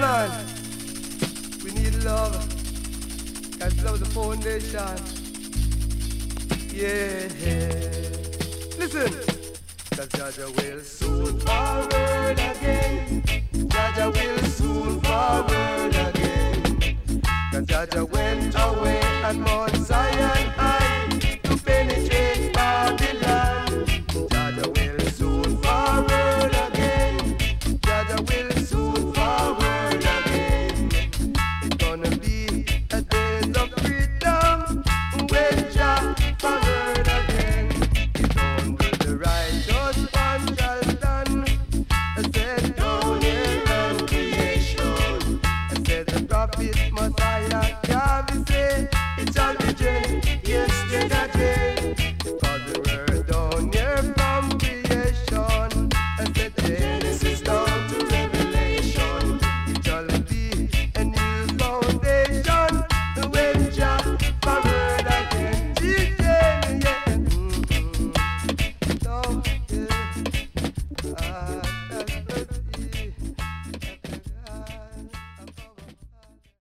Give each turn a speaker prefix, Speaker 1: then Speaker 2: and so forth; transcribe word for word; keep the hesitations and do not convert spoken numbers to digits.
Speaker 1: man, we need love, cause love is the foundation. Yeah, listen. Cause Jaja will soon forward again. Jaja will soon forward again. Cause Jaja went away at Mount Zion high to penetrate Babylon. Jaja will soon forward again. Jaja will soon forward again. It's gonna be a day of freedom when Jah forward again. It's only the righteous one shall stand. I said, down here on creation. I said, the prophet Messiah Yahweh say, it shall be changed yesterday. Cause we were down here from creation. I said, Genesis down to Revelation. It shall be a new foundation when Jah forward again. Yeah, yeah. Mm-hmm. So, yeah. Ah.